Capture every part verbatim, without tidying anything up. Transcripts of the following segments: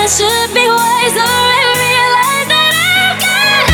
should be wiser and realize that I've got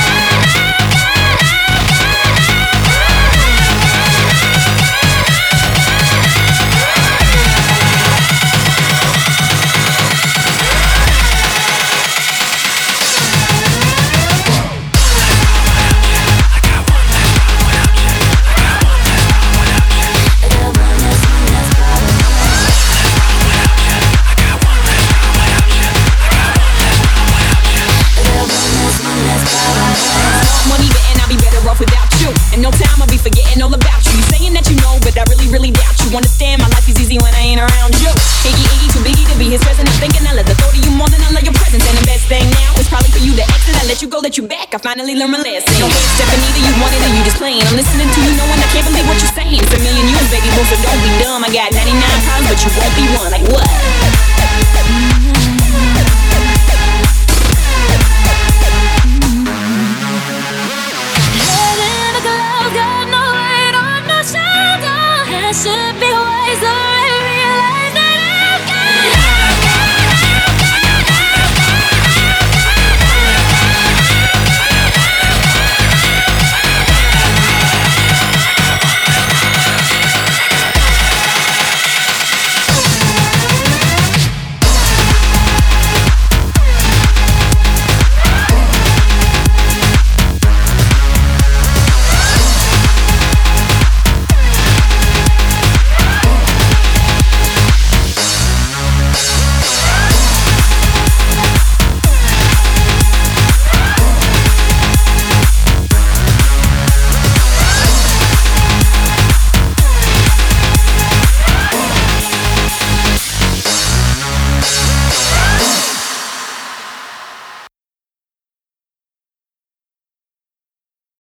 money, but and I'll be better off without you. In no time I'll be forgetting all about you. You saying that you know, but I really, really doubt you. Understand my life is easy when I ain't around you. Iggy, Iggy, too biggie to be his present. I'm thinking I love the thought of you more than I love your presence. And the best thing now is probably for you to exit. I let you go, let you back. I finally learned my lesson. No way stepping, either you want it or you just playing. I'm listening to you knowing I can't believe what you're saying. It's a million you, baby, both so don't be dumb. I got ninety-nine problems, but you won't be one. Like what?